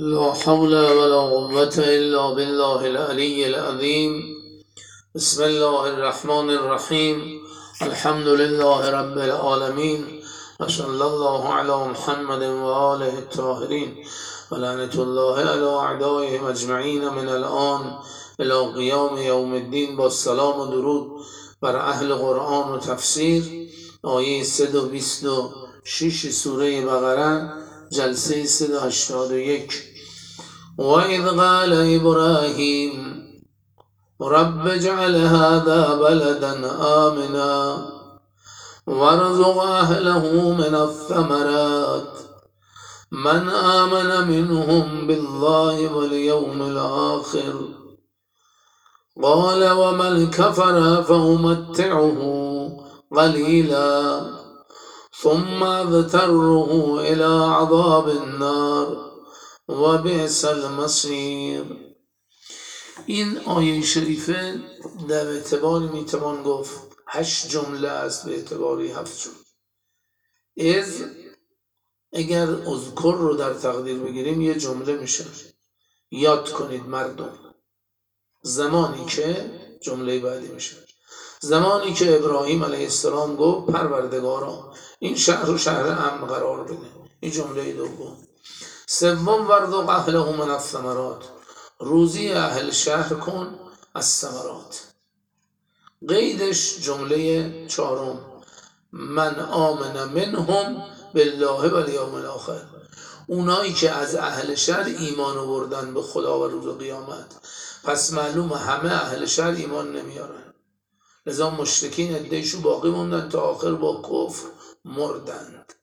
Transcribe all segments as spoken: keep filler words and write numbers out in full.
لا حول ولا قوة إلا بالله العلي العظيم. بسم الله الرحمن الرحيم. الحمد لله رب العالمين، وصلى الله على محمد وآله الطاهرين، ولعنة الله على أعدائهم أجمعين من الآن إلى قيام يوم الدين. با سلام و درود بر اهل قرآن و تفسیر. آیه صد و بیست و شش سوره بقره، جلسه صد و هشتاد و یک. وَإِذْ قَالَ إِبْرَاهِيمُ رَبِّ اجْعَلْ هَذَا بَلَدًا آمِنًا وَارْزُقْ أَهْلَهُ مِنَ الثَّمَرَاتِ مَنْ آمَنَ مِنْهُمْ بِاللَّهِ وَالْيَوْمِ الْآخِرِ قَالَ وَمَنْ كَفَرَ فَأُمَتِّعُهُ قَلِيلًا ثُمَّ أَضْطَرُّهُ إِلَى عَذَابِ النَّارِ و بئس المصیر. این آیه شریفه در اعتباری میتوان گفت هشت جمله است، به اعتباری هفت جمله. از اگر اذکر رو در تقدیر بگیریم یه جمله میشه، یاد کنید مردم. زمانی که جمله بعدی میشه زمانی که ابراهیم علیه السلام گفت پروردگارا این شهر رو شهر امن قرار بده. این جمله دوم. سوم وارزق اهله من الثمرات، روزی اهل شهر کن از ثمرات. قیدش جمله چهارم، من آمن منهم بالله والیوم الاخر، اونایی که از اهل شهر ایمان آوردن به خدا و روز قیامت. پس معلومه همه اهل شهر ایمان نمیارن، لذا مشرکین عده‌شون باقی موندن تا آخر با کفر مردند.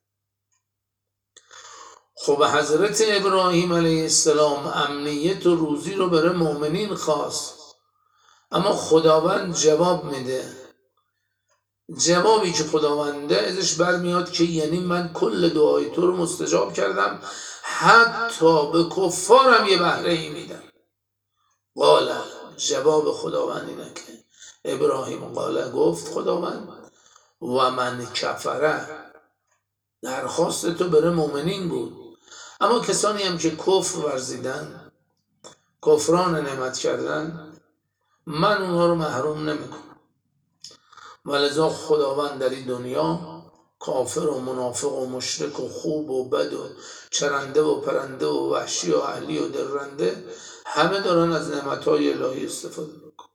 خب حضرت ابراهیم علیه السلام امنیت و روزی رو برای مؤمنین خواست، اما خداوند جواب میده. جوابی که خداونده ازش برمیاد که یعنی من کل دعای تو رو مستجاب کردم، حتی به کفارم یه بهره ای میدم. قال، جواب خداوند اینه که ابراهیم قال، گفت خداوند، و من کفره، درخواست تو برای مؤمنین بود، اما کسانی هم که کفر ورزیدن، کفران نعمت کردن، من اونها رو محروم نمیکنم. ولذا خداوند در این دنیا کافر و منافق و مشرک و خوب و بد و چرنده و پرنده و وحشی و اهلی و درنده همه دارن از نعمتهای الهی استفاده میکنن.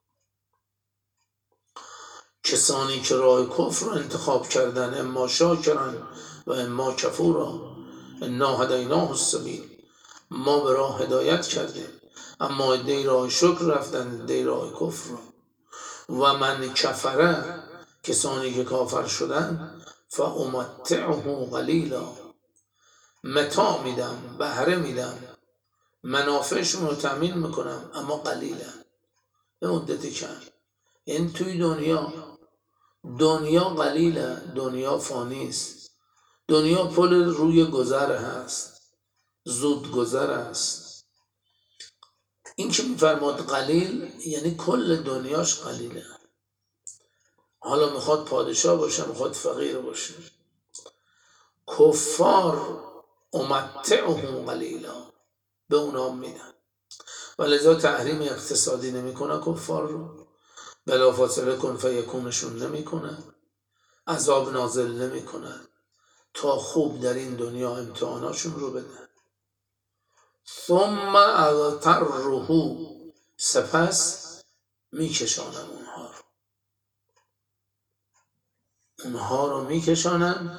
کسانی که راه کفر رو انتخاب کردن، اما شاکرن و اما کفورا، انا هدیناه السبیل، ما به راه هدایت کردیم، اما عده‌ای راه شکر رفتن، عده‌ای راه کفر رو. و من کفره، کسانی که کافر شدن، فامتعه قلیلا، متاع میدم، بهره میدم، منافعشون رو تامین میکنم، اما قلیلا، به مدت کم. یعنی توی دنیا دنیا قلیله، دنیا فانیست، دنیا پل روی گذر هست، زود گذر است. این که میفرماد قلیل یعنی کل دنیاش قلیله. حالا میخواد پادشاه باشه، میخواد فقیر باشه. کفار امتعهم قلیلا، به اونا میدن، ولذا تحریم اقتصادی نمیکنه کفار رو، بلافاصله کن فیکونشون نمیکنه، عذاب نازل نمیکنه تا خوب در این دنیا امتحاناشون رو بدن. ثم اضطره، سپس میکشانم اونها رو اونها رو میکشانم.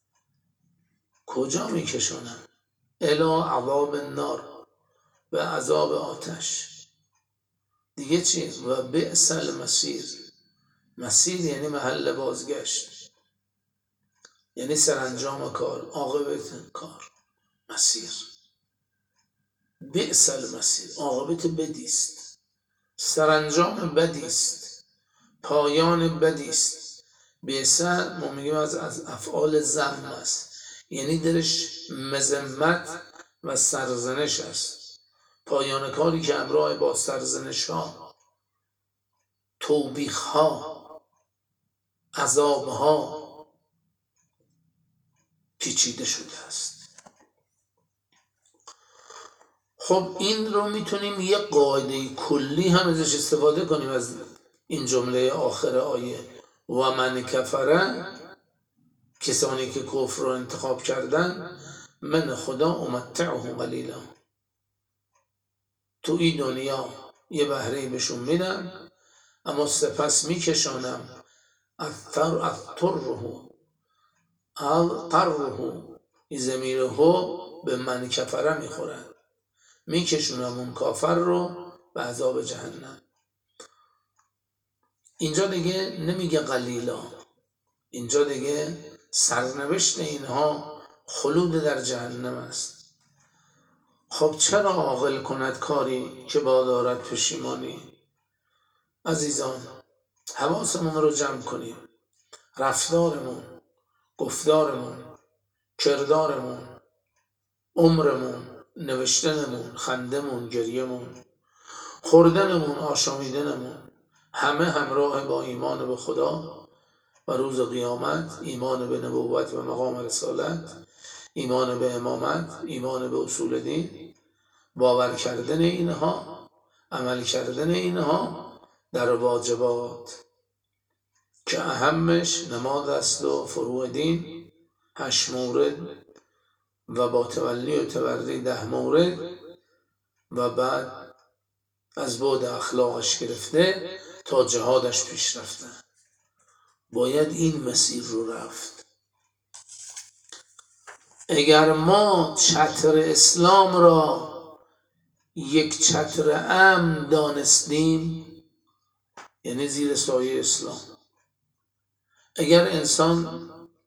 کجا میکشانم؟ الی عذاب النار، به عذاب آتش. دیگه چی؟ و بئس المصیر، مسیر یعنی محل بازگشت، یعنی سرانجام کار، عاقبت کار. مسیر، بئس المصیر، عاقبت بدیست، سرانجام بدیست، پایان بدیست. بئس ما میگیم از از افعال ذم است، یعنی درش مذمت و سرزنش است. پایان کاری که همراه با سرزنش ها، توبیخ ها، عذاب ها پیچیده شده است. خب این رو میتونیم یه قاعده کلی هم ازش استفاده کنیم از این جمله آخر آیه و من کفره، کسانی که کفر رو انتخاب کردن، من خدا امتعه قلیلا، تو این دنیا یه بهره بهشون میدم اما سپس میکشانم اثر اثره او طره، این زمیر هو به من کفره میخورن، میکشونم اون کافر رو به عذاب جهنم. اینجا دیگه نمیگه قلیلا، اینجا دیگه سرنوشت اینها خلود در جهنم است. خب چرا عاقل کند کاری که با دارد پشیمانی؟ عزیزان حواسمون رو جمع کنیم، رفتارمون، گفتارمون، کردارمون، عمرمون، نوشتنمون، خندمون، گریمون، خوردنمون، آشامیدنمون، همه همراه با ایمان به خدا و روز قیامت، ایمان به نبوت و مقام رسالت، ایمان به امامت، ایمان به اصول دین، باور کردن اینها، عمل کردن اینها در واجبات که اهمش نماز است و فروع دین هشت مورد و با تولی و تبری ده مورد و بعد از بعد اخلاقش گرفته تا جهادش پیش رفته. باید این مسیر رو رفت. اگر ما چتر اسلام را یک چتر امن دانستیم، یعنی زیر سایه اسلام، اگر انسان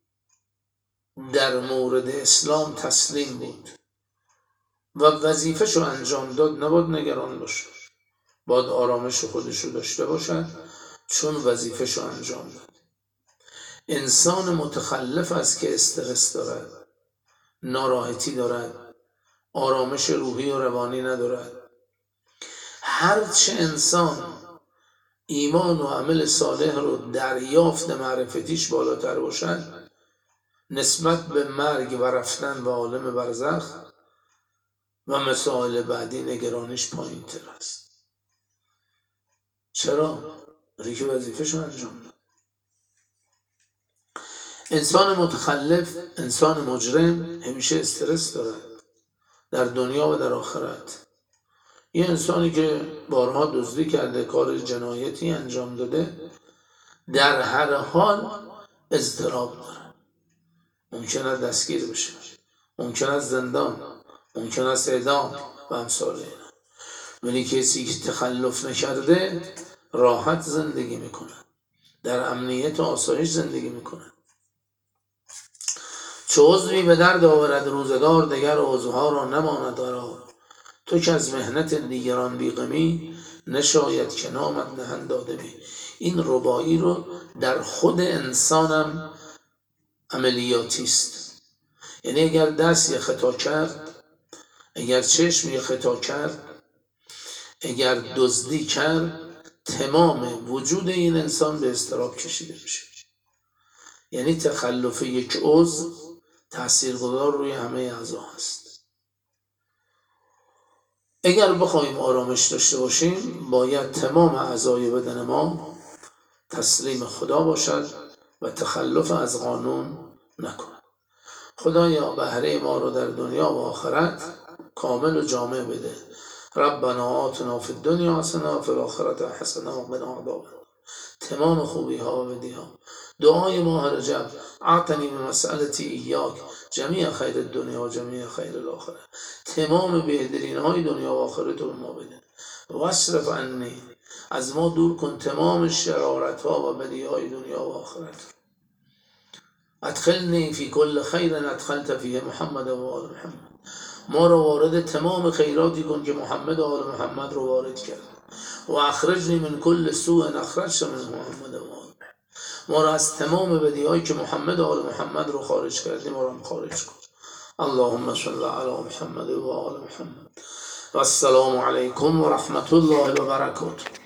در مورد اسلام تسلیم بود و وظیفه‌شو انجام داد، نباید نگران باشه، باید آرامش خودشو داشته باشد چون وظیفه‌شو انجام داد. انسان متخلف است که استرس دارد، ناراحتی دارد، آرامش روحی و روانی ندارد. هرچه انسان ایمان و عمل صالح رو دریافت معرفتیش بالاتر باشد، نسبت به مرگ و رفتن و عالم برزخ و مسائل بعدی نگرانش پایین تر است. چرا؟ برای که وظیفه‌شو انجام داد. انسان متخلف، انسان مجرم همیشه استرس دارد در دنیا و در آخرت. یه انسانی که بارها دزدی کرده، کار جنایتی انجام داده، در هر حال اضطراب داره. ممکن است دستگیر بشه، ممکن است زندان، ممکن است اعدام و امثال اینا. ولی کسی که تخلف نکرده راحت زندگی میکنه، در امنیت و آسایش زندگی میکنه. چه عضوی به درد آورد روزگار، دگر عضوها را نماند قرار. تو که از مهنت دیگران بیغمی، نشاید که نامت نهند آدمی. این ربایی رو در خود انسانم عملیاتی است. یعنی اگر دست یه خطا کرد، اگر چشم یه خطا کرد، اگر دزدی کرد، تمام وجود این انسان به اضطراب کشیده میشه. یعنی تخلف یک عضو تاثیرگذار روی همه اعضا هست. اگر بخوایم آرامش داشته باشیم، باید تمام اعضای بدن ما تسلیم خدا باشد و تخلف از قانون نکند. خدایا بهره ما رو در دنیا و آخرت کامل و جامع بده. ربنا آتنا فی الدنیا حسنه و فی الاخرة حسنه و قنا عذاب النار. تمام خوبی ها و بدی ها. دعای ماه رجب، اعطنی بمسألتی ایاک جمیع خیر الدنیا و جمیع خیر الاخره. تمام بهترین های دنیا و آخرت رو ما بده. واصرف عنی، از ما دور کن تمام شرارت ها و بدی های دنیا و آخرت. ادخلنی فی کل خیر ادخلت فیه محمد و آل محمد. ما رو وارد تمام خیراتی کن که محمد و آل محمد رو وارد کرد. و اخرجنی من کل سوء اخرجت من محمد و آل محمد. ما رو از تمام بدی هایی که محمد و آل محمد رو خارج کردیم ما رو خارج کن. اللهم صل علی محمد و آل محمد. و السلام علیکم و رحمت الله و برکاته.